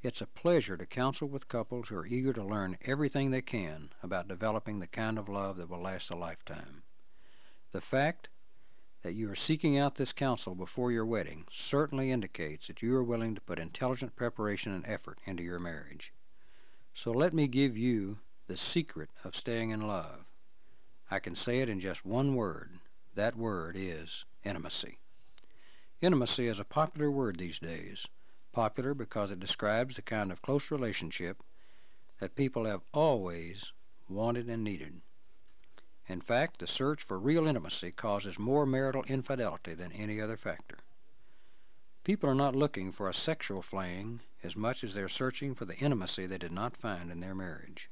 It's a pleasure to counsel with couples who are eager to learn everything they can about developing the kind of love that will last a lifetime. The fact that you are seeking out this counsel before your wedding certainly indicates that you are willing to put intelligent preparation and effort into your marriage. So let me give you the secret of staying in love. I can say it in just one word. That word is intimacy. Intimacy is a popular word these days. Popular because it describes the kind of close relationship that people have always wanted and needed. In fact, the search for real intimacy causes more marital infidelity than any other factor. People are not looking for a sexual fling as much as they're searching for the intimacy they did not find in their marriage.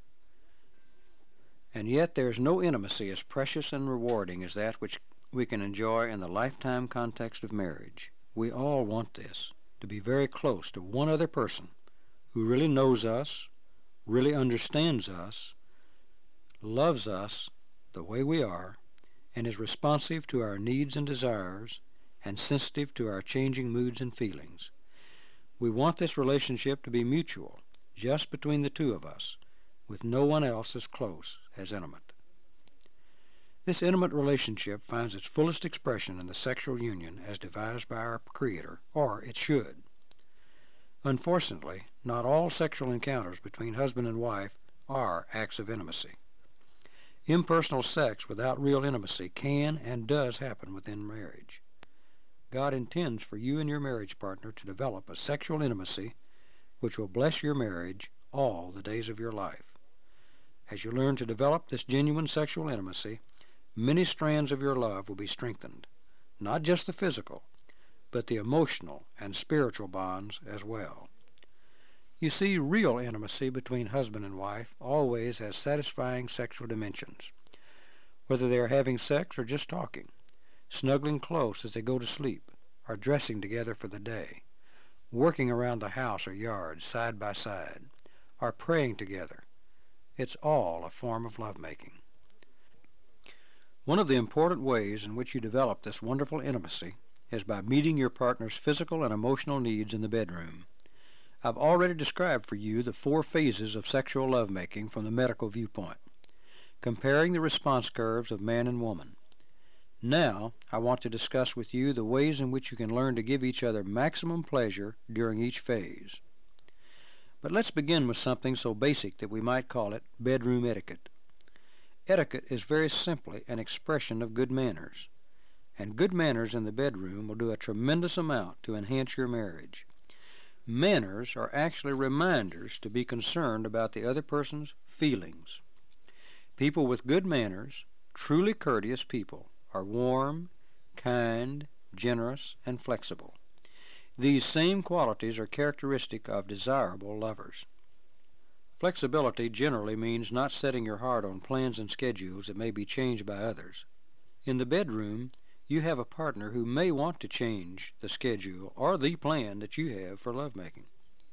And yet there is no intimacy as precious and rewarding as that which we can enjoy in the lifetime context of marriage. We all want this, to be very close to one other person who really knows us, really understands us, loves us the way we are, and is responsive to our needs and desires, and sensitive to our changing moods and feelings. We want this relationship to be mutual, just between the two of us, with no one else as close, as intimate. This intimate relationship finds its fullest expression in the sexual union as devised by our Creator, or it should. Unfortunately, not all sexual encounters between husband and wife are acts of intimacy. Impersonal sex without real intimacy can and does happen within marriage. God intends for you and your marriage partner to develop a sexual intimacy which will bless your marriage all the days of your life. As you learn to develop this genuine sexual intimacy, many strands of your love will be strengthened, not just the physical, but the emotional and spiritual bonds as well. You see, real intimacy between husband and wife always has satisfying sexual dimensions. Whether they are having sex or just talking, snuggling close as they go to sleep, or dressing together for the day, working around the house or yard side by side, or praying together, it's all a form of lovemaking. One of the important ways in which you develop this wonderful intimacy is by meeting your partner's physical and emotional needs in the bedroom. I've already described for you the 4 phases of sexual lovemaking from the medical viewpoint, comparing the response curves of man and woman. Now, I want to discuss with you the ways in which you can learn to give each other maximum pleasure during each phase. But let's begin with something so basic that we might call it bedroom etiquette. Etiquette is very simply an expression of good manners, and good manners in the bedroom will do a tremendous amount to enhance your marriage. Manners are actually reminders to be concerned about the other person's feelings. People with good manners, truly courteous people, are warm, kind, generous, and flexible. These same qualities are characteristic of desirable lovers. Flexibility generally means not setting your heart on plans and schedules that may be changed by others. In the bedroom, you have a partner who may want to change the schedule or the plan that you have for lovemaking.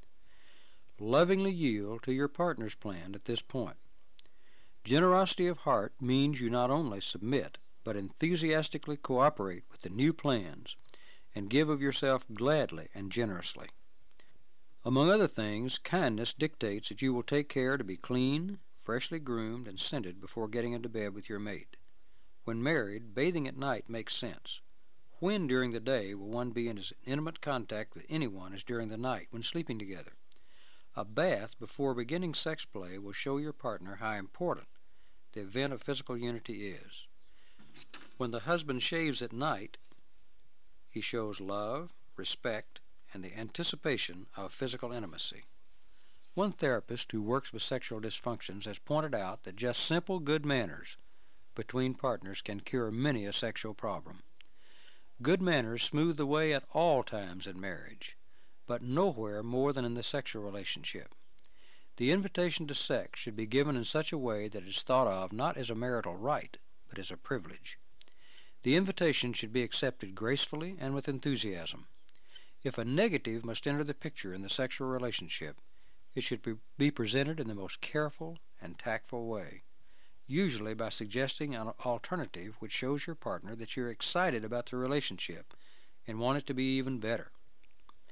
Lovingly yield to your partner's plan at this point. Generosity of heart means you not only submit, but enthusiastically cooperate with the new plans and give of yourself gladly and generously. Among other things, kindness dictates that you will take care to be clean, freshly groomed, and scented before getting into bed with your mate. When married, bathing at night makes sense. When during the day will one be in as intimate contact with anyone as during the night when sleeping together? A bath before beginning sex play will show your partner how important the event of physical unity is. When the husband shaves at night, he shows love, respect, and the anticipation of physical intimacy. One therapist who works with sexual dysfunctions has pointed out that just simple good manners between partners can cure many a sexual problem. Good manners smooth the way at all times in marriage, but nowhere more than in the sexual relationship. The invitation to sex should be given in such a way that it is thought of not as a marital right, but as a privilege. The invitation should be accepted gracefully and with enthusiasm. If a negative must enter the picture in the sexual relationship, it should be presented in the most careful and tactful way, usually by suggesting an alternative which shows your partner that you're excited about the relationship and want it to be even better.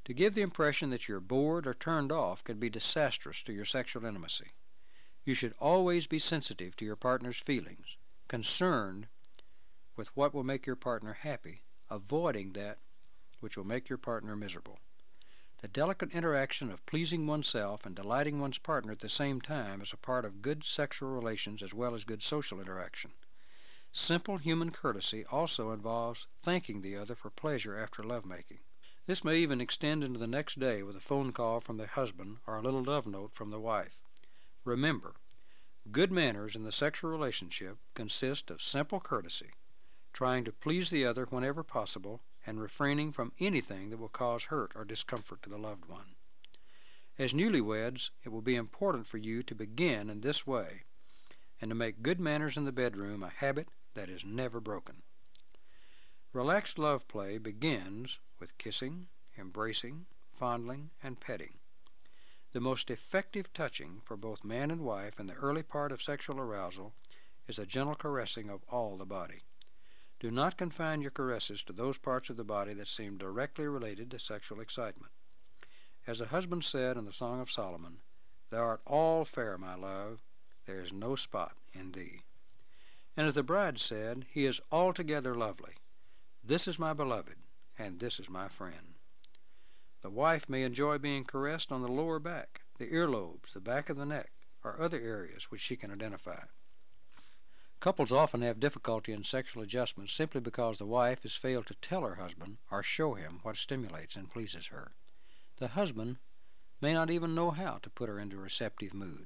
To give the impression that you're bored or turned off can be disastrous to your sexual intimacy. You should always be sensitive to your partner's feelings, concerned with what will make your partner happy, avoiding that which will make your partner miserable. The delicate interaction of pleasing oneself and delighting one's partner at the same time is a part of good sexual relations as well as good social interaction. Simple human courtesy also involves thanking the other for pleasure after lovemaking. This may even extend into the next day with a phone call from the husband or a little love note from the wife. Remember, good manners in the sexual relationship consist of simple courtesy, trying to please the other whenever possible, and refraining from anything that will cause hurt or discomfort to the loved one. As newlyweds, it will be important for you to begin in this way and to make good manners in the bedroom a habit that is never broken. Relaxed love play begins with kissing, embracing, fondling, and petting. The most effective touching for both man and wife in the early part of sexual arousal is a gentle caressing of all the body. Do not confine your caresses to those parts of the body that seem directly related to sexual excitement. As the husband said in the Song of Solomon, "Thou art all fair, my love, there is no spot in thee." And as the bride said, "He is altogether lovely. This is my beloved, and this is my friend." The wife may enjoy being caressed on the lower back, the earlobes, the back of the neck, or other areas which she can identify. Couples often have difficulty in sexual adjustment simply because the wife has failed to tell her husband or show him what stimulates and pleases her. The husband may not even know how to put her into a receptive mood.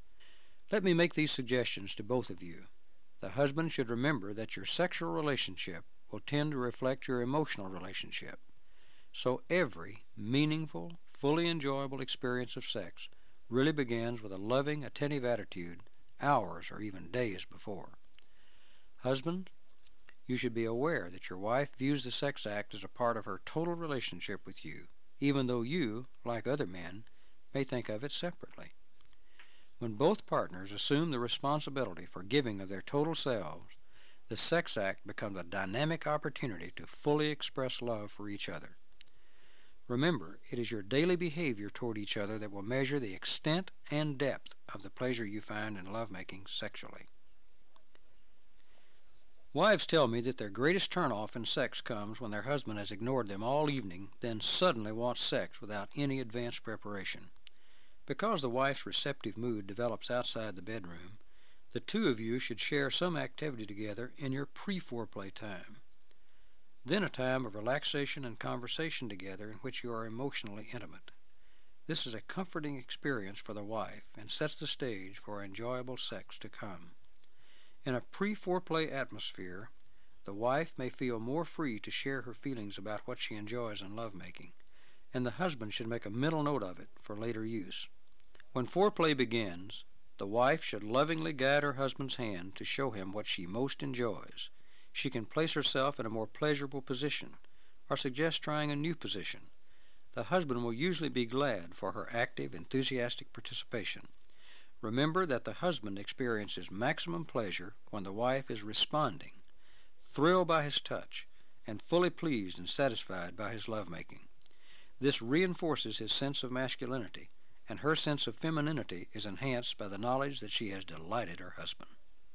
Let me make these suggestions to both of you. The husband should remember that your sexual relationship will tend to reflect your emotional relationship. So every meaningful, fully enjoyable experience of sex really begins with a loving, attentive attitude hours or even days before. Husband, you should be aware that your wife views the sex act as a part of her total relationship with you, even though you, like other men, may think of it separately. When both partners assume the responsibility for giving of their total selves, the sex act becomes a dynamic opportunity to fully express love for each other. Remember, it is your daily behavior toward each other that will measure the extent and depth of the pleasure you find in lovemaking sexually. Wives tell me that their greatest turn-off in sex comes when their husband has ignored them all evening, then suddenly wants sex without any advanced preparation. Because the wife's receptive mood develops outside the bedroom, the two of you should share some activity together in your pre-foreplay time. Then a time of relaxation and conversation together in which you are emotionally intimate. This is a comforting experience for the wife and sets the stage for enjoyable sex to come. In a pre-foreplay atmosphere, the wife may feel more free to share her feelings about what she enjoys in lovemaking, and the husband should make a mental note of it for later use. When foreplay begins, the wife should lovingly guide her husband's hand to show him what she most enjoys. She can place herself in a more pleasurable position, or suggest trying a new position. The husband will usually be glad for her active, enthusiastic participation. Remember that the husband experiences maximum pleasure when the wife is responding, thrilled by his touch, and fully pleased and satisfied by his lovemaking. This reinforces his sense of masculinity, and her sense of femininity is enhanced by the knowledge that she has delighted her husband.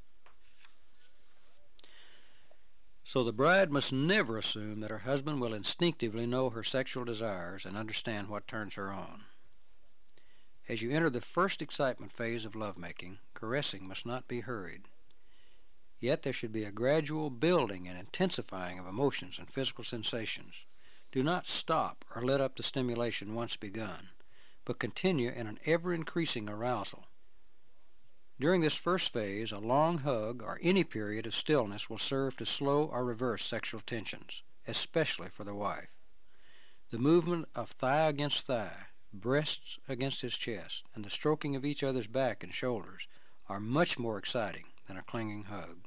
So the bride must never assume that her husband will instinctively know her sexual desires and understand what turns her on. As you enter the first excitement phase of lovemaking, caressing must not be hurried. Yet there should be a gradual building and intensifying of emotions and physical sensations. Do not stop or let up the stimulation once begun, but continue in an ever-increasing arousal. During this first phase, a long hug or any period of stillness will serve to slow or reverse sexual tensions, especially for the wife. The movement of thigh against thigh, breasts against his chest, and the stroking of each other's back and shoulders are much more exciting than a clinging hug.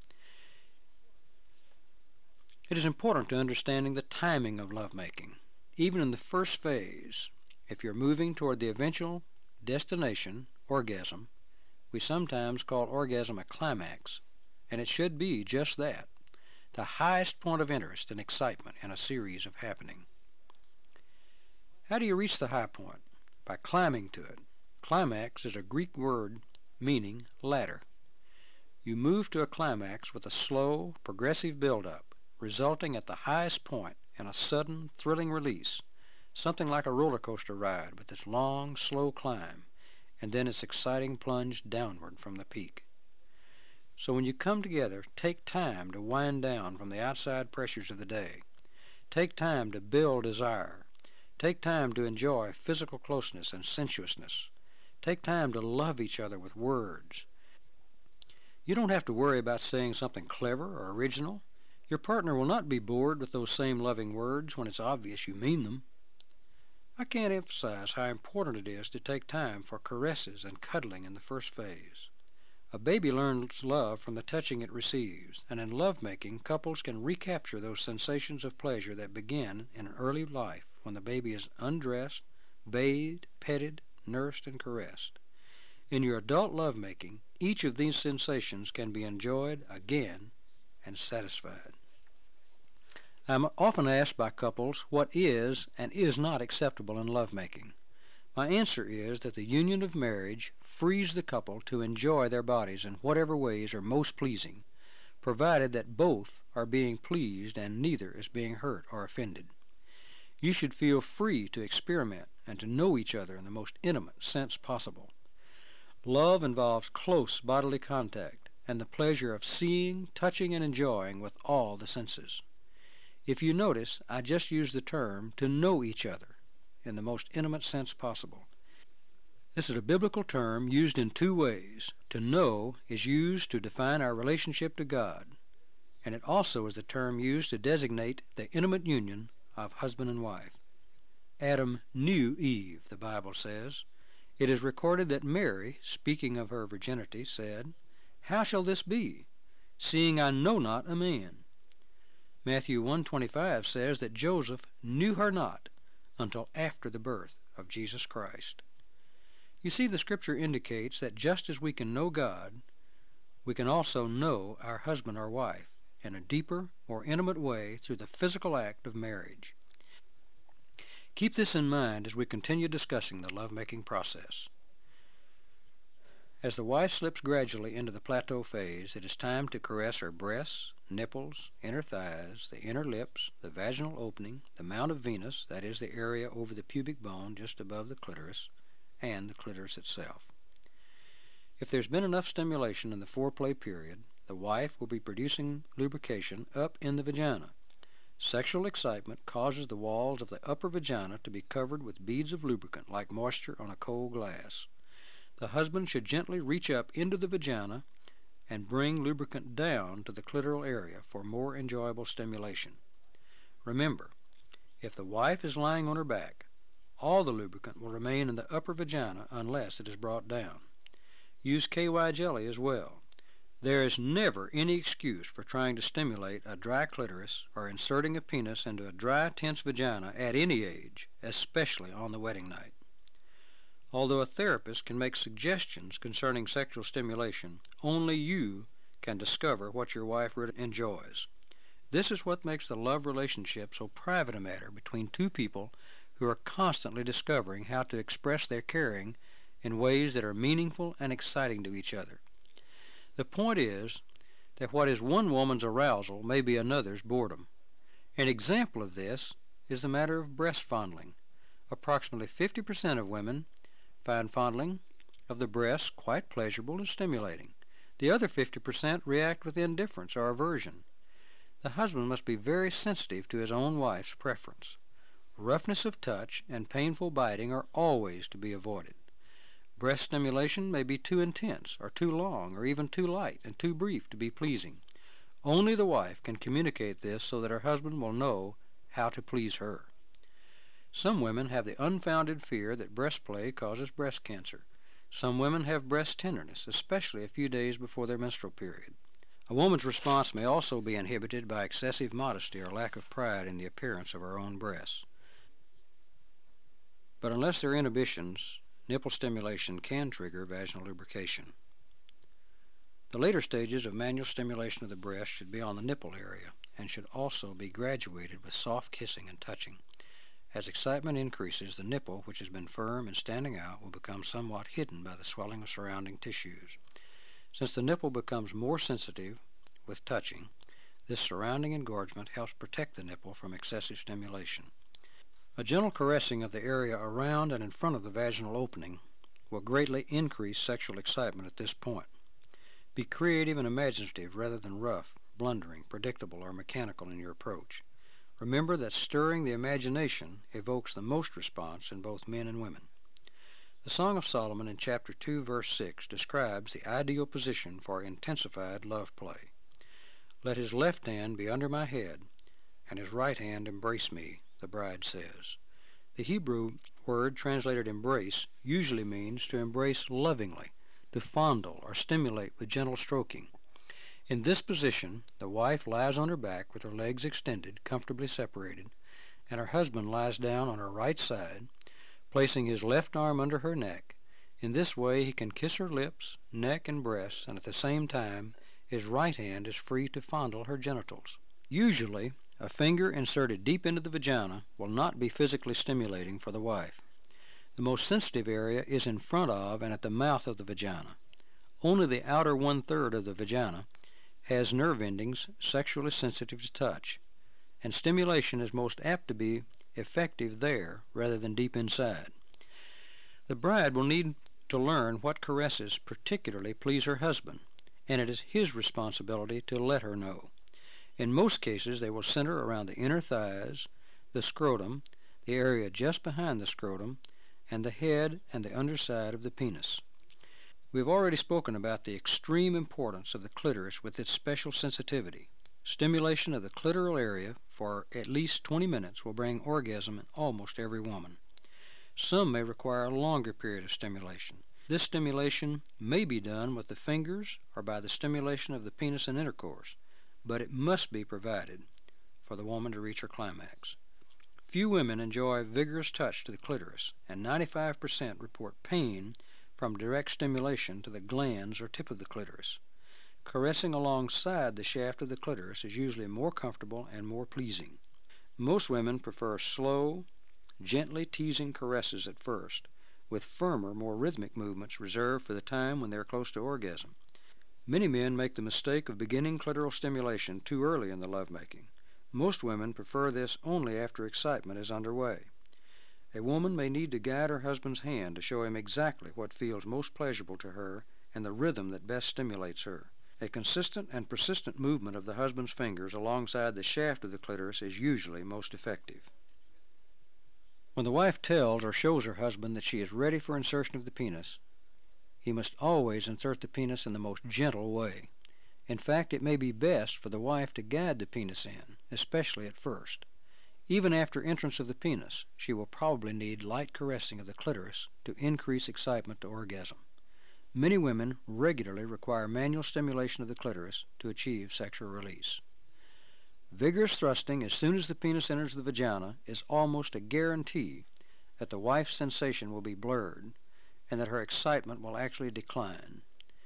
It is important to understanding the timing of lovemaking. Even in the first phase, if you're moving toward the eventual destination, orgasm, we sometimes call orgasm a climax, and it should be just that, the highest point of interest and excitement in a series of happenings. How do you reach the high point? By climbing to it. Climax is a Greek word meaning ladder. You move to a climax with a slow, progressive build-up, resulting at the highest point in a sudden, thrilling release, something like a roller coaster ride with its long, slow climb, and then its exciting plunge downward from the peak. So when you come together, take time to wind down from the outside pressures of the day. Take time to build desire. Take time to enjoy physical closeness and sensuousness. Take time to love each other with words. You don't have to worry about saying something clever or original. Your partner will not be bored with those same loving words when it's obvious you mean them. I can't emphasize how important it is to take time for caresses and cuddling in the first phase. A baby learns love from the touching it receives, and in lovemaking, couples can recapture those sensations of pleasure that begin in early life when the baby is undressed, bathed, petted, nursed, and caressed. In your adult lovemaking, each of these sensations can be enjoyed again and satisfied. I'm often asked by couples what is and is not acceptable in lovemaking. My answer is that the union of marriage frees the couple to enjoy their bodies in whatever ways are most pleasing, provided that both are being pleased and neither is being hurt or offended. You should feel free to experiment and to know each other in the most intimate sense possible. Love involves close bodily contact and the pleasure of seeing, touching, and enjoying with all the senses. If you notice, I just use the term to know each other in the most intimate sense possible. This is a biblical term used in two ways. To know is used to define our relationship to God, and it also is the term used to designate the intimate union of husband and wife. Adam knew Eve, the Bible says. It is recorded that Mary, speaking of her virginity, said, "How shall this be, seeing I know not a man?" Matthew 1:25 says that Joseph knew her not until after the birth of Jesus Christ. You see, the Scripture indicates that just as we can know God, we can also know our husband or wife in a deeper, more intimate way through the physical act of marriage. Keep this in mind as we continue discussing the lovemaking process. As the wife slips gradually into the plateau phase, it is time to caress her breasts, nipples, inner thighs, the inner lips, the vaginal opening, the mount of Venus, that is the area over the pubic bone just above the clitoris, and the clitoris itself. If there's been enough stimulation in the foreplay period, the wife will be producing lubrication up in the vagina. Sexual excitement causes the walls of the upper vagina to be covered with beads of lubricant like moisture on a cold glass. The husband should gently reach up into the vagina and bring lubricant down to the clitoral area for more enjoyable stimulation. Remember, if the wife is lying on her back, all the lubricant will remain in the upper vagina unless it is brought down. Use KY jelly as well. There is never any excuse for trying to stimulate a dry clitoris or inserting a penis into a dry, tense vagina at any age, especially on the wedding night. Although a therapist can make suggestions concerning sexual stimulation, only you can discover what your wife really enjoys. This is what makes the love relationship so private a matter between two people who are constantly discovering how to express their caring in ways that are meaningful and exciting to each other. The point is that what is one woman's arousal may be another's boredom. An example of this is the matter of breast fondling. Approximately 50% of women find fondling of the breasts quite pleasurable and stimulating. The other 50% react with indifference or aversion. The husband must be very sensitive to his own wife's preference. Roughness of touch and painful biting are always to be avoided. Breast stimulation may be too intense or too long or even too light and too brief to be pleasing. Only the wife can communicate this so that her husband will know how to please her. Some women have the unfounded fear that breast play causes breast cancer. Some women have breast tenderness, especially a few days before their menstrual period. A woman's response may also be inhibited by excessive modesty or lack of pride in the appearance of her own breasts. But unless there are inhibitions, nipple stimulation can trigger vaginal lubrication. The later stages of manual stimulation of the breast should be on the nipple area and should also be graduated with soft kissing and touching. As excitement increases, the nipple, which has been firm and standing out, will become somewhat hidden by the swelling of surrounding tissues. Since the nipple becomes more sensitive with touching, this surrounding engorgement helps protect the nipple from excessive stimulation. A gentle caressing of the area around and in front of the vaginal opening will greatly increase sexual excitement at this point. Be creative and imaginative rather than rough, blundering, predictable, or mechanical in your approach. Remember that stirring the imagination evokes the most response in both men and women. The Song of Solomon in chapter 2, verse 6 describes the ideal position for intensified love play. Let his left hand be under my head, and his right hand embrace me, the bride says. The Hebrew word translated embrace usually means to embrace lovingly, to fondle or stimulate with gentle stroking. In this position, the wife lies on her back with her legs extended, comfortably separated, and her husband lies down on her right side, placing his left arm under her neck. In this way he can kiss her lips, neck, and breasts, and at the same time his right hand is free to fondle her genitals. Usually, a finger inserted deep into the vagina will not be physically stimulating for the wife. The most sensitive area is in front of and at the mouth of the vagina. Only the outer one-third of the vagina has nerve endings sexually sensitive to touch, and stimulation is most apt to be effective there rather than deep inside. The bride will need to learn what caresses particularly please her husband, and it is his responsibility to let her know. In most cases, they will center around the inner thighs, the scrotum, the area just behind the scrotum, and the head and the underside of the penis. We have already spoken about the extreme importance of the clitoris with its special sensitivity. Stimulation of the clitoral area for at least 20 minutes will bring orgasm in almost every woman. Some may require a longer period of stimulation. This stimulation may be done with the fingers or by the stimulation of the penis in intercourse, but it must be provided for the woman to reach her climax. Few women enjoy vigorous touch to the clitoris, and 95% report pain from direct stimulation to the glands or tip of the clitoris. Caressing alongside the shaft of the clitoris is usually more comfortable and more pleasing. Most women prefer slow, gently teasing caresses at first, with firmer, more rhythmic movements reserved for the time when they are close to orgasm. Many men make the mistake of beginning clitoral stimulation too early in the lovemaking. Most women prefer this only after excitement is underway. A woman may need to guide her husband's hand to show him exactly what feels most pleasurable to her and the rhythm that best stimulates her. A consistent and persistent movement of the husband's fingers alongside the shaft of the clitoris is usually most effective. When the wife tells or shows her husband that she is ready for insertion of the penis, he must always insert the penis in the most gentle way. In fact, it may be best for the wife to guide the penis in, especially at first. Even after entrance of the penis, she will probably need light caressing of the clitoris to increase excitement to orgasm. Many women regularly require manual stimulation of the clitoris to achieve sexual release. Vigorous thrusting as soon as the penis enters the vagina is almost a guarantee that the wife's sensation will be blurred and that her excitement will actually decline.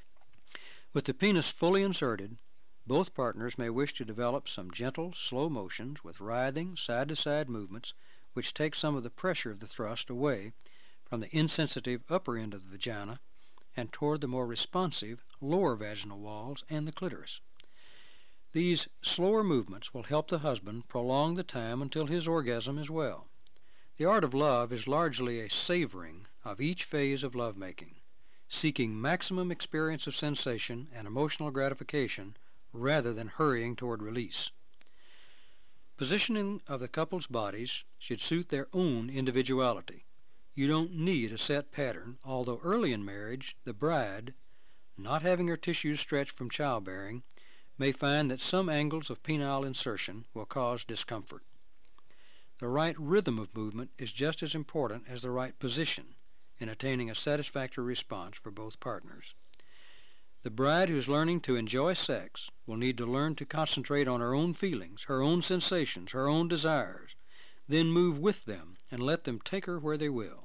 With the penis fully inserted, both partners may wish to develop some gentle, slow motions with writhing, side-to-side movements which take some of the pressure of the thrust away from the insensitive upper end of the vagina and toward the more responsive lower vaginal walls and the clitoris. These slower movements will help the husband prolong the time until his orgasm as well. The art of love is largely a savoring of each phase of lovemaking, seeking maximum experience of sensation and emotional gratification rather than hurrying toward release. Positioning of the couple's bodies should suit their own individuality. You don't need a set pattern, although early in marriage, the bride, not having her tissues stretched from childbearing, may find that some angles of penile insertion will cause discomfort. The right rhythm of movement is just as important as the right position in attaining a satisfactory response for both partners. The bride who is learning to enjoy sex will need to learn to concentrate on her own feelings, her own sensations, her own desires, then move with them and let them take her where they will.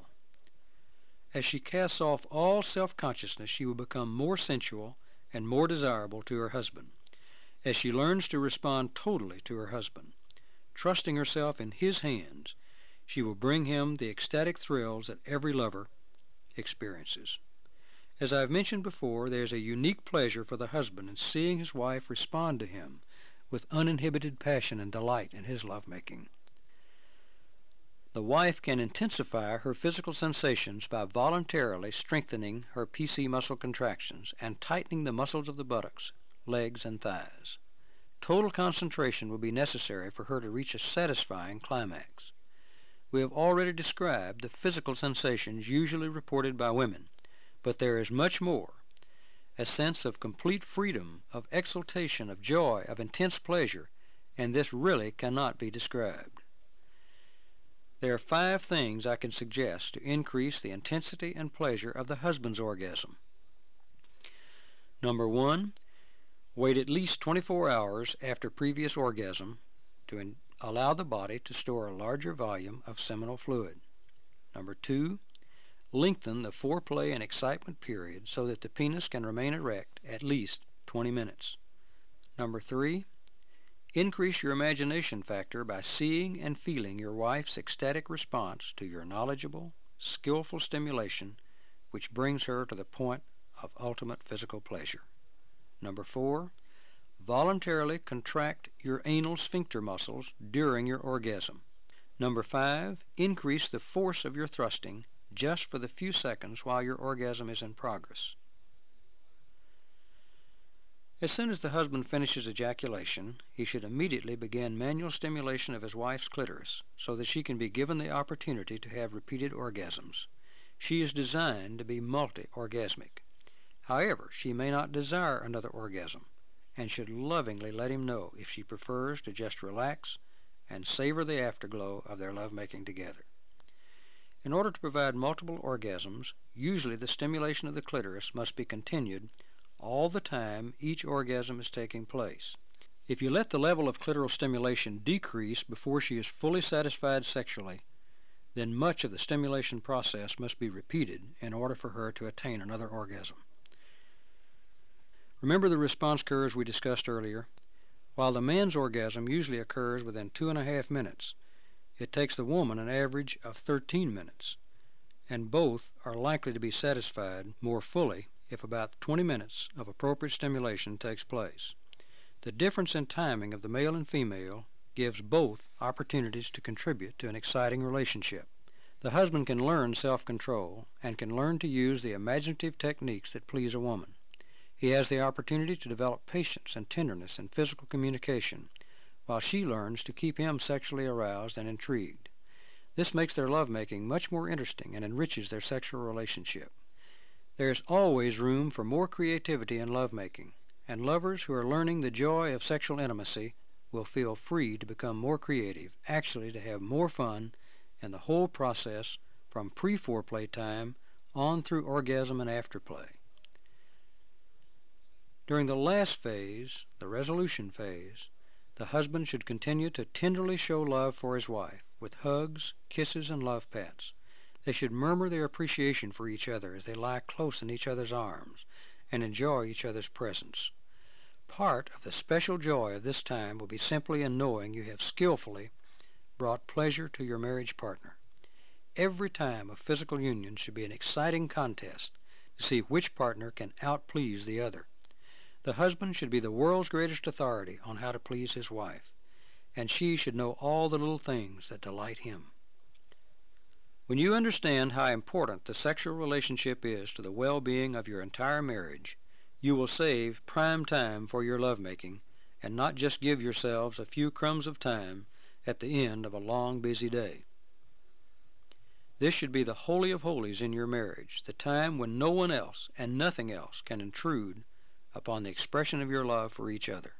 As she casts off all self-consciousness, she will become more sensual and more desirable to her husband. As she learns to respond totally to her husband, trusting herself in his hands, She will bring him the ecstatic thrills that every lover experiences. As I've mentioned before, there is a unique pleasure for the husband in seeing his wife respond to him with uninhibited passion and delight in his lovemaking. The wife can intensify her physical sensations by voluntarily strengthening her PC muscle contractions and tightening the muscles of the buttocks, legs, and thighs. Total concentration will be necessary for her to reach a satisfying climax. We have already described the physical sensations usually reported by women, but there is much more. A sense of complete freedom, of exultation, of joy, of intense pleasure, and this really cannot be described. There are 5 things I can suggest to increase the intensity and pleasure of the husband's orgasm. Number 1, wait at least 24 hours after previous orgasm to allow the body to store a larger volume of seminal fluid. Number 2, lengthen the foreplay and excitement period so that the penis can remain erect at least 20 minutes. Number 3, increase your imagination factor by seeing and feeling your wife's ecstatic response to your knowledgeable, skillful stimulation, which brings her to the point of ultimate physical pleasure. Number 4, voluntarily contract your anal sphincter muscles during your orgasm. Number 5, increase the force of your thrusting just for the few seconds while your orgasm is in progress. As soon as the husband finishes ejaculation, he should immediately begin manual stimulation of his wife's clitoris so that she can be given the opportunity to have repeated orgasms. She is designed to be multi-orgasmic. However, she may not desire another orgasm and should lovingly let him know if she prefers to just relax and savor the afterglow of their lovemaking together. In order to provide multiple orgasms, usually the stimulation of the clitoris must be continued all the time each orgasm is taking place. If you let the level of clitoral stimulation decrease before she is fully satisfied sexually, then much of the stimulation process must be repeated in order for her to attain another orgasm. Remember the response curves we discussed earlier? While the man's orgasm usually occurs within 2.5 minutes, it takes the woman an average of 13 minutes, and both are likely to be satisfied more fully if about 20 minutes of appropriate stimulation takes place. The difference in timing of the male and female gives both opportunities to contribute to an exciting relationship. The husband can learn self-control and can learn to use the imaginative techniques that please a woman. He has the opportunity to develop patience and tenderness in physical communication, while she learns to keep him sexually aroused and intrigued. This makes their lovemaking much more interesting and enriches their sexual relationship. There is always room for more creativity in lovemaking, and lovers who are learning the joy of sexual intimacy will feel free to become more creative, actually to have more fun in the whole process from pre-foreplay time on through orgasm and afterplay. During the last phase, the resolution phase, the husband should continue to tenderly show love for his wife with hugs, kisses, and love pats. They should murmur their appreciation for each other as they lie close in each other's arms and enjoy each other's presence. Part of the special joy of this time will be simply in knowing you have skillfully brought pleasure to your marriage partner. Every time of physical union should be an exciting contest to see which partner can outplease the other. The husband should be the world's greatest authority on how to please his wife, and she should know all the little things that delight him. When you understand how important the sexual relationship is to the well-being of your entire marriage, you will save prime time for your lovemaking and not just give yourselves a few crumbs of time at the end of a long, busy day. This should be the holy of holies in your marriage, the time when no one else and nothing else can intrude upon the expression of your love for each other.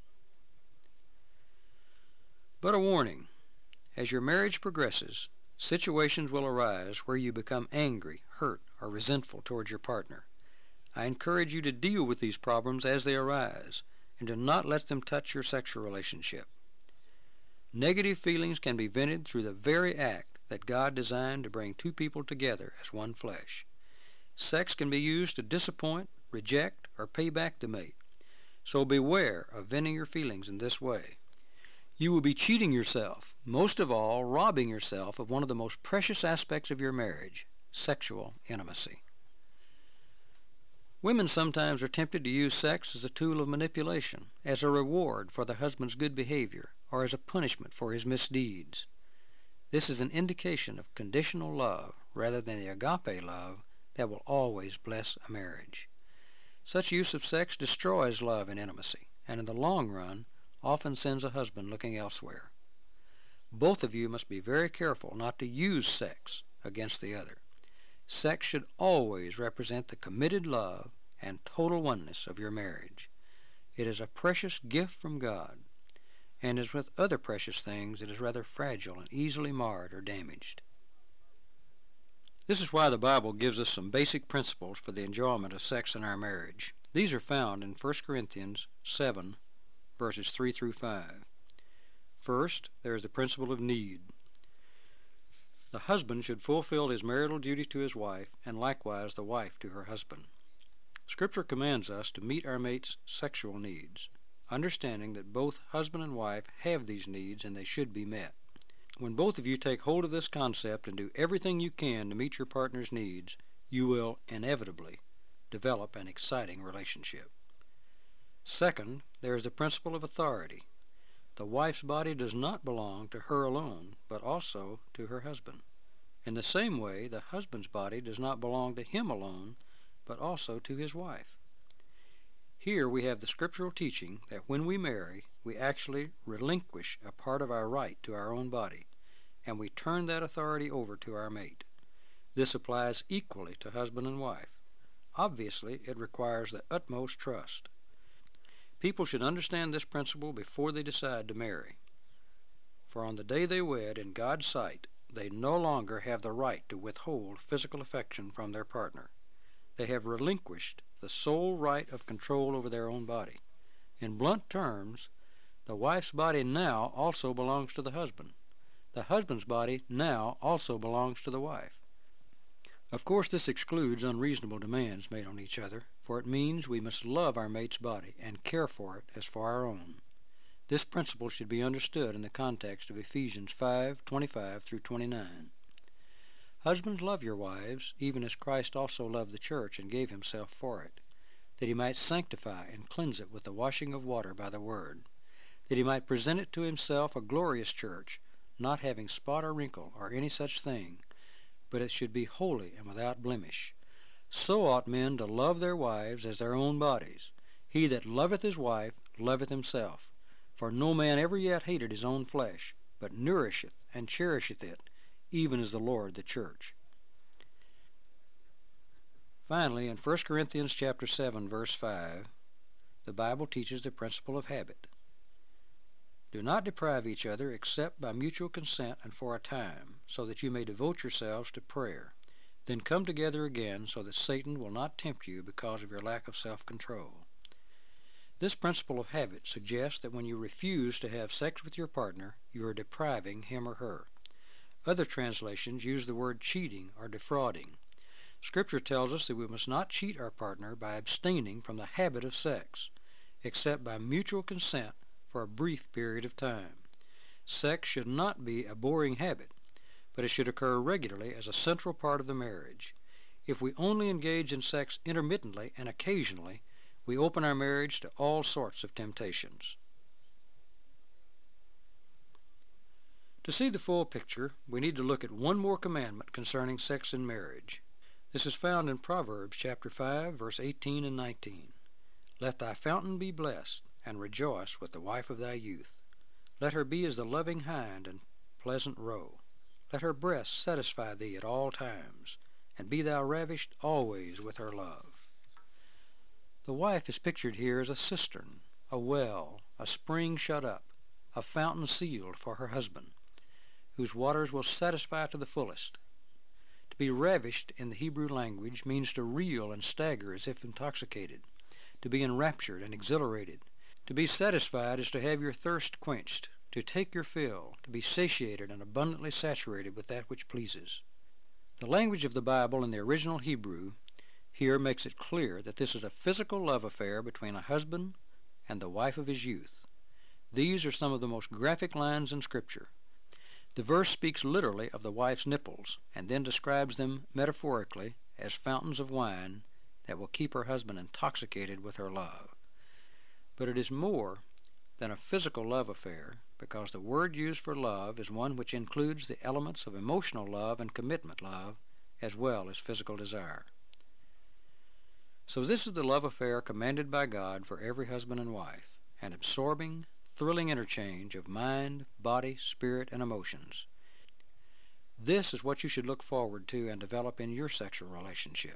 But a warning, as your marriage progresses, situations will arise where you become angry, hurt, or resentful towards your partner. I encourage you to deal with these problems as they arise and to not let them touch your sexual relationship. Negative feelings can be vented through the very act that God designed to bring two people together as one flesh. Sex can be used to disappoint, reject, or pay back the mate, so beware of venting your feelings in this way. You will be cheating yourself, most of all robbing yourself of one of the most precious aspects of your marriage, sexual intimacy. Women sometimes are tempted to use sex as a tool of manipulation, as a reward for their husband's good behavior, or as a punishment for his misdeeds. This is an indication of conditional love rather than the agape love that will always bless a marriage. Such use of sex destroys love and intimacy, and in the long run often sends a husband looking elsewhere. Both of you must be very careful not to use sex against the other. Sex should always represent the committed love and total oneness of your marriage. It is a precious gift from God, and as with other precious things, it is rather fragile and easily marred or damaged. This is why the Bible gives us some basic principles for the enjoyment of sex in our marriage. These are found in 1 Corinthians 7, verses 3 through 5. First, there is the principle of need. The husband should fulfill his marital duty to his wife, and likewise the wife to her husband. Scripture commands us to meet our mate's sexual needs, understanding that both husband and wife have these needs and they should be met. When both of you take hold of this concept and do everything you can to meet your partner's needs, you will inevitably develop an exciting relationship. Second, there is the principle of authority. The wife's body does not belong to her alone, but also to her husband. In the same way, the husband's body does not belong to him alone, but also to his wife. Here we have the scriptural teaching that when we marry, we actually relinquish a part of our right to our own body, and we turn that authority over to our mate. This applies equally to husband and wife. Obviously, it requires the utmost trust. People should understand this principle before they decide to marry. For on the day they wed, in God's sight, they no longer have the right to withhold physical affection from their partner. They have relinquished the sole right of control over their own body. In blunt terms, the wife's body now also belongs to the husband. The husband's body now also belongs to the wife. Of course, this excludes unreasonable demands made on each other, for it means we must love our mate's body and care for it as for our own. This principle should be understood in the context of Ephesians 5:25 through 29. Husbands, love your wives, even as Christ also loved the church and gave himself for it, that he might sanctify and cleanse it with the washing of water by the word, that he might present it to himself a glorious church, not having spot or wrinkle or any such thing, but it should be holy and without blemish. So ought men to love their wives as their own bodies. He that loveth his wife loveth himself. For no man ever yet hated his own flesh, but nourisheth and cherisheth it, even as the Lord the church. Finally, in 1 Corinthians chapter 7, verse 5, the Bible teaches the principle of habit. Do not deprive each other except by mutual consent and for a time, so that you may devote yourselves to prayer. Then come together again, so that Satan will not tempt you because of your lack of self-control. This principle of habit suggests that when you refuse to have sex with your partner, you are depriving him or her. Other translations use the word cheating or defrauding. Scripture tells us that we must not cheat our partner by abstaining from the habit of sex, except by mutual consent for a brief period of time. Sex should not be a boring habit, but it should occur regularly as a central part of the marriage. If we only engage in sex intermittently and occasionally, we open our marriage to all sorts of temptations. To see the full picture, we need to look at one more commandment concerning sex in marriage. This is found in Proverbs chapter 5, verse 18 and 19. Let thy fountain be blessed, and rejoice with the wife of thy youth. Let her be as the loving hind and pleasant roe. Let her breasts satisfy thee at all times, and be thou ravished always with her love. The wife is pictured here as a cistern, a well, a spring shut up, a fountain sealed for her husband, whose waters will satisfy to the fullest. To be ravished in the Hebrew language means to reel and stagger as if intoxicated, to be enraptured and exhilarated. To be satisfied is to have your thirst quenched, to take your fill, to be satiated and abundantly saturated with that which pleases. The language of the Bible in the original Hebrew here makes it clear that this is a physical love affair between a husband and the wife of his youth. These are some of the most graphic lines in Scripture. The verse speaks literally of the wife's nipples and then describes them metaphorically as fountains of wine that will keep her husband intoxicated with her love. But it is more than a physical love affair, because the word used for love is one which includes the elements of emotional love and commitment love as well as physical desire. So this is the love affair commanded by God for every husband and wife, an absorbing, thrilling interchange of mind, body, spirit, and emotions. This is what you should look forward to and develop in your sexual relationship.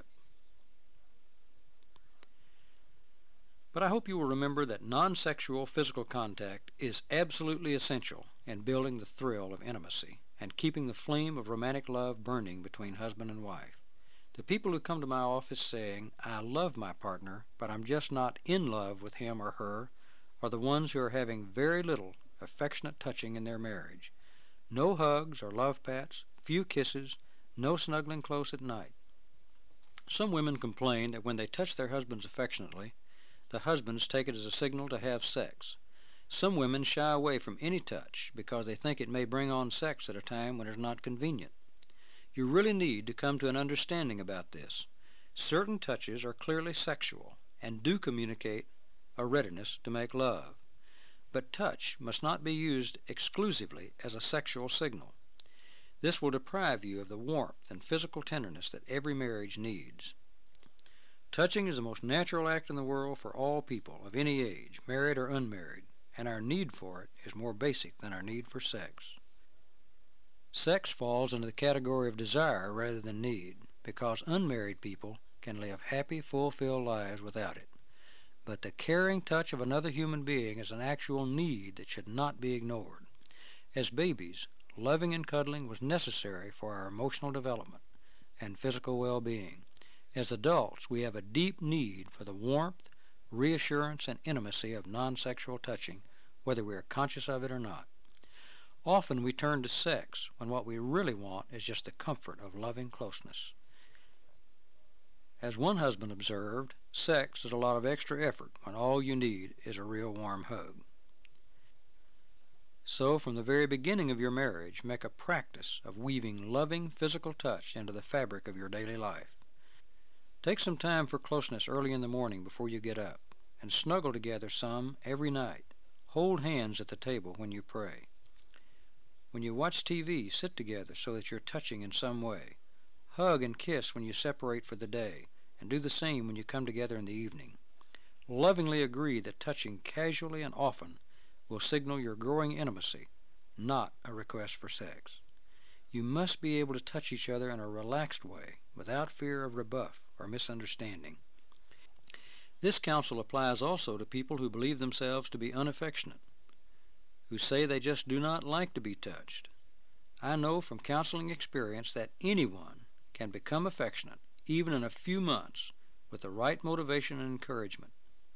But I hope you will remember that non-sexual physical contact is absolutely essential in building the thrill of intimacy and keeping the flame of romantic love burning between husband and wife. The people who come to my office saying, "I love my partner, but I'm just not in love with him or her," are the ones who are having very little affectionate touching in their marriage. No hugs or love pats, few kisses, no snuggling close at night. Some women complain that when they touch their husbands affectionately, the husbands take it as a signal to have sex. Some women shy away from any touch because they think it may bring on sex at a time when it's not convenient. You really need to come to an understanding about this. Certain touches are clearly sexual and do communicate a readiness to make love. But touch must not be used exclusively as a sexual signal. This will deprive you of the warmth and physical tenderness that every marriage needs. Touching is the most natural act in the world for all people of any age, married or unmarried, and our need for it is more basic than our need for sex. Sex falls into the category of desire rather than need, because unmarried people can live happy, fulfilled lives without it. But the caring touch of another human being is an actual need that should not be ignored. As babies, loving and cuddling was necessary for our emotional development and physical well-being. As adults, we have a deep need for the warmth, reassurance, and intimacy of non-sexual touching, whether we are conscious of it or not. Often we turn to sex when what we really want is just the comfort of loving closeness. As one husband observed, sex is a lot of extra effort when all you need is a real warm hug. So from the very beginning of your marriage, make a practice of weaving loving physical touch into the fabric of your daily life. Take some time for closeness early in the morning before you get up, and snuggle together some every night. Hold hands at the table when you pray. When you watch TV, sit together so that you're touching in some way. Hug and kiss when you separate for the day, and do the same when you come together in the evening. Lovingly agree that touching casually and often will signal your growing intimacy, not a request for sex. You must be able to touch each other in a relaxed way, without fear of rebuff or misunderstanding. This counsel applies also to people who believe themselves to be unaffectionate, who say they just do not like to be touched. I know from counseling experience that anyone can become affectionate, even in a few months, with the right motivation and encouragement.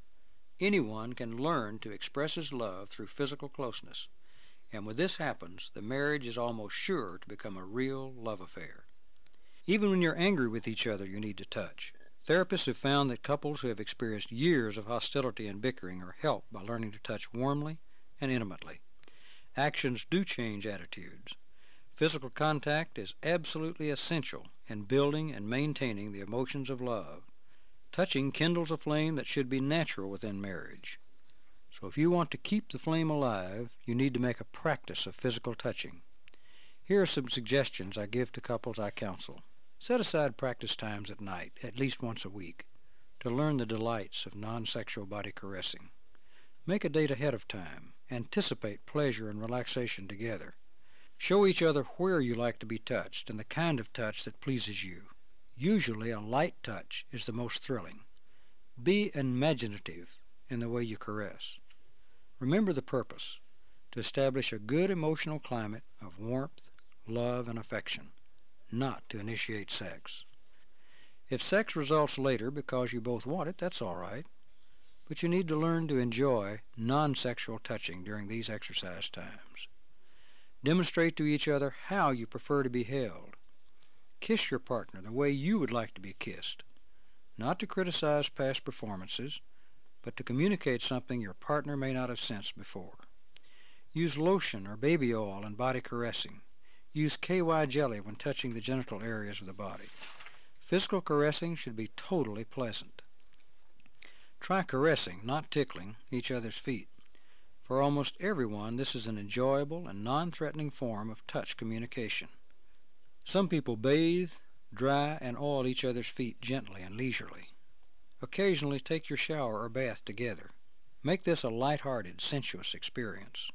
Anyone can learn to express his love through physical closeness, and when this happens, the marriage is almost sure to become a real love affair. Even when you're angry with each other, you need to touch. Therapists have found that couples who have experienced years of hostility and bickering are helped by learning to touch warmly and intimately. Actions do change attitudes. Physical contact is absolutely essential in building and maintaining the emotions of love. Touching kindles a flame that should be natural within marriage. So if you want to keep the flame alive, you need to make a practice of physical touching. Here are some suggestions I give to couples I counsel. Set aside practice times at night, at least once a week, to learn the delights of non-sexual body caressing. Make a date ahead of time. Anticipate pleasure and relaxation together. Show each other where you like to be touched and the kind of touch that pleases you. Usually a light touch is the most thrilling. Be imaginative in the way you caress. Remember the purpose, to establish a good emotional climate of warmth, love, and affection, not to initiate sex. If sex results later because you both want it, that's all right. But you need to learn to enjoy non-sexual touching during these exercise times. Demonstrate to each other how you prefer to be held. Kiss your partner the way you would like to be kissed, not to criticize past performances, but to communicate something your partner may not have sensed before. Use lotion or baby oil in body caressing. Use KY jelly when touching the genital areas of the body. Physical caressing should be totally pleasant. Try caressing, not tickling, each other's feet. For almost everyone, this is an enjoyable and non-threatening form of touch communication. Some people bathe, dry, and oil each other's feet gently and leisurely. Occasionally take your shower or bath together. Make this a light-hearted, sensuous experience.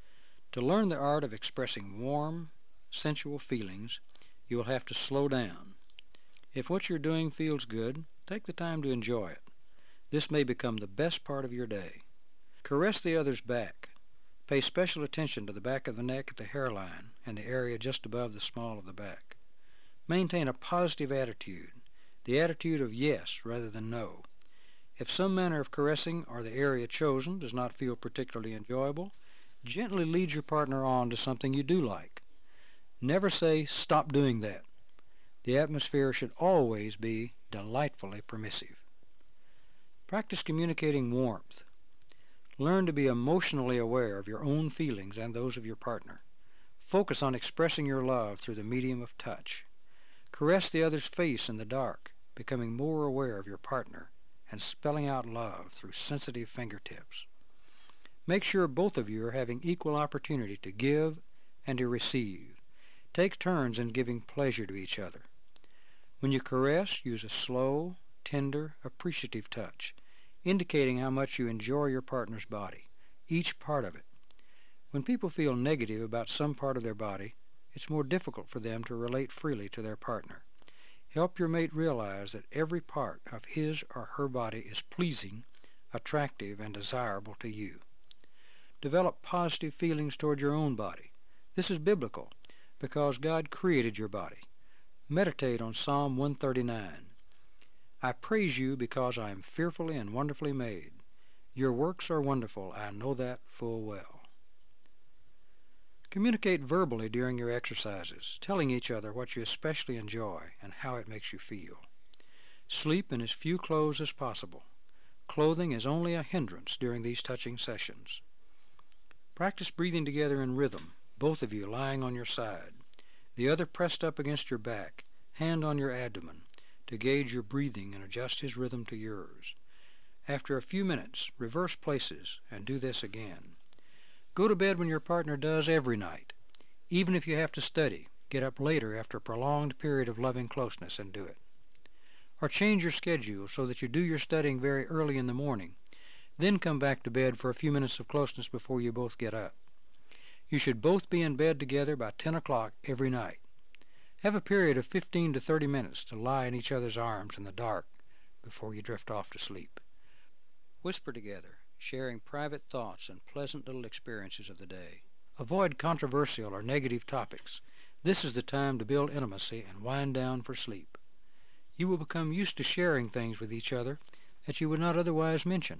To learn the art of expressing warm, sensual feelings, you will have to slow down. If what you're doing feels good, take the time to enjoy it. This may become the best part of your day. Caress the other's back. Pay special attention to the back of the neck at the hairline and the area just above the small of the back. Maintain a positive attitude, the attitude of yes rather than no. If some manner of caressing or the area chosen does not feel particularly enjoyable, gently lead your partner on to something you do like. Never say, "Stop doing that." The atmosphere should always be delightfully permissive. Practice communicating warmth. Learn to be emotionally aware of your own feelings and those of your partner. Focus on expressing your love through the medium of touch. Caress the other's face in the dark, becoming more aware of your partner and spelling out love through sensitive fingertips. Make sure both of you are having equal opportunity to give and to receive. Take turns in giving pleasure to each other. When you caress, use a slow, tender, appreciative touch, indicating how much you enjoy your partner's body, each part of it. When people feel negative about some part of their body, it's more difficult for them to relate freely to their partner. Help your mate realize that every part of his or her body is pleasing, attractive, and desirable to you. Develop positive feelings toward your own body. This is biblical because God created your body. Meditate on Psalm 139. I praise you because I am fearfully and wonderfully made. Your works are wonderful. I know that full well. Communicate verbally during your exercises, telling each other what you especially enjoy and how it makes you feel. Sleep in as few clothes as possible. Clothing is only a hindrance during these touching sessions. Practice breathing together in rhythm, both of you lying on your side, the other pressed up against your back, hand on your abdomen, to gauge your breathing and adjust his rhythm to yours. After a few minutes, reverse places and do this again. Go to bed when your partner does every night. Even if you have to study, get up later after a prolonged period of loving closeness and do it. Or change your schedule so that you do your studying very early in the morning, then come back to bed for a few minutes of closeness before you both get up. You should both be in bed together by 10 o'clock every night. Have a period of 15 to 30 minutes to lie in each other's arms in the dark before you drift off to sleep. Whisper together, sharing private thoughts and pleasant little experiences of the day. Avoid controversial or negative topics. This is the time to build intimacy and wind down for sleep. You will become used to sharing things with each other that you would not otherwise mention.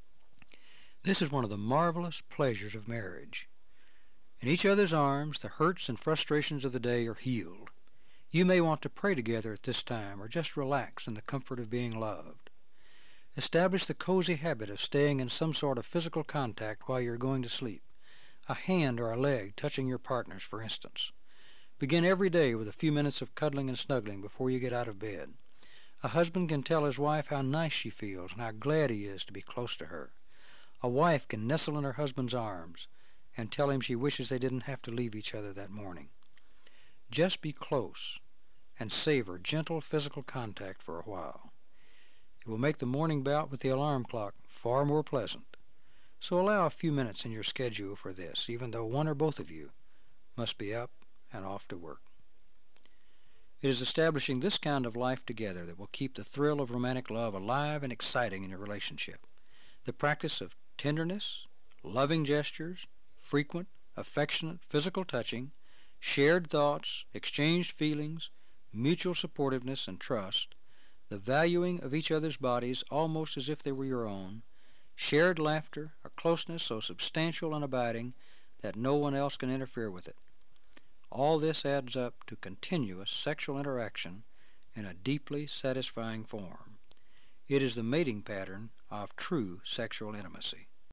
This is one of the marvelous pleasures of marriage. In each other's arms, the hurts and frustrations of the day are healed. You may want to pray together at this time or just relax in the comfort of being loved. Establish the cozy habit of staying in some sort of physical contact while you're going to sleep, a hand or a leg touching your partner's, for instance. Begin every day with a few minutes of cuddling and snuggling before you get out of bed. A husband can tell his wife how nice she feels and how glad he is to be close to her. A wife can nestle in her husband's arms and tell him she wishes they didn't have to leave each other that morning. Just be close and savor gentle physical contact for a while. It will make the morning bout with the alarm clock far more pleasant. So allow a few minutes in your schedule for this, even though one or both of you must be up and off to work. It is establishing this kind of life together that will keep the thrill of romantic love alive and exciting in your relationship. The practice of tenderness, loving gestures, frequent, affectionate physical touching, shared thoughts, exchanged feelings, mutual supportiveness and trust, the valuing of each other's bodies almost as if they were your own, shared laughter, a closeness so substantial and abiding that no one else can interfere with it. All this adds up to continuous sexual interaction in a deeply satisfying form. It is the mating pattern of true sexual intimacy.